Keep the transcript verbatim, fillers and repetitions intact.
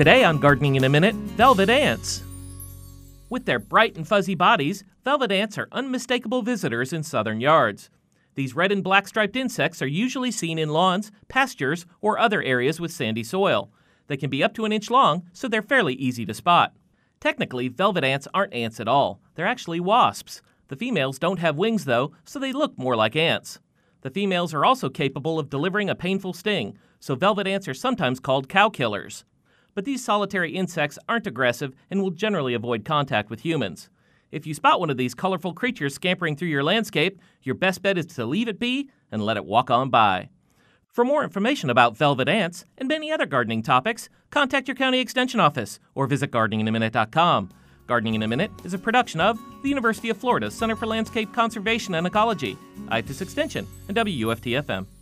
Today on Gardening in a Minute, velvet ants. With their bright and fuzzy bodies, velvet ants are unmistakable visitors in southern yards. These red and black striped insects are usually seen in lawns, pastures, or other areas with sandy soil. They can be up to an inch long, so they're fairly easy to spot. Technically, velvet ants aren't ants at all. They're actually wasps. The females don't have wings, though, so they look more like ants. The females are also capable of delivering a painful sting, so velvet ants are sometimes called cow killers. But these solitary insects aren't aggressive and will generally avoid contact with humans. If you spot one of these colorful creatures scampering through your landscape, your best bet is to leave it be and let it walk on by. For more information about velvet ants and many other gardening topics, contact your county extension office or visit gardening in a minute dot com. Gardening in a Minute is a production of the University of Florida Center for Landscape Conservation and Ecology, I F T S Extension, and W U F T F M.